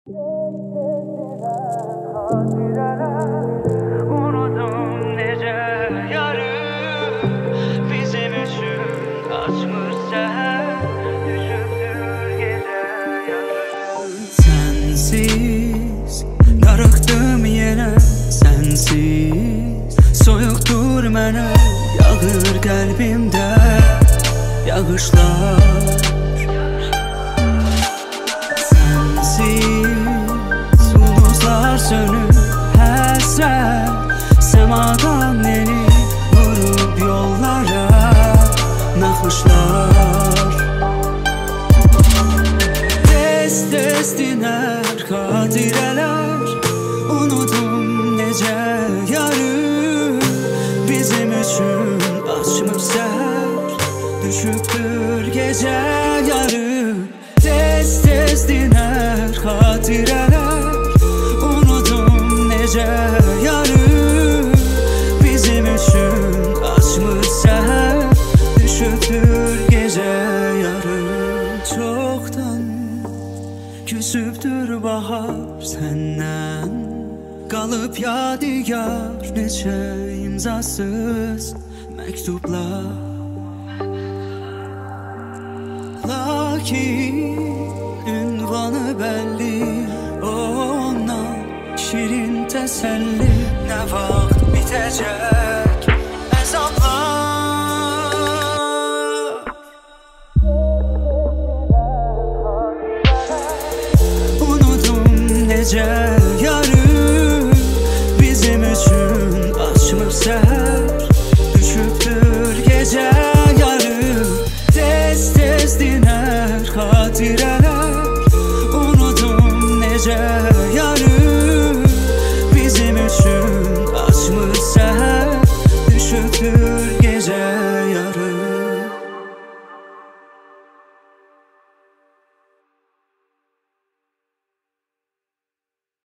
Unudum nece yarı bizim için açmış seher düşüptür gece yarı. Sensiz darıqdım yenə sensiz soyuqdur mənə yağır qəlbimdə yağışlar. Sensiz ulduzlar sönüp həsrət semadan yeni vurup yollara naxışlar. Tez diner xatirələr unudum necə yarı bizim üçün açmış səhər düşüptür gecə yarı. Tez diner xatirələr unudum necə yarı bizim üçün açmış səhər düşüptür gecə yarı. Çoxdan küsübdür bahar səndən qalıb yadigar neçə imzasız məktublar. Lakin ünvanı bəlli ondan şirin təsəlli nə vaxt bitəcək əzablar. Unudum necə yarı bizim üçün açmış səhər düşüptür gecə yarı. Tez diner xatirələr unudum necə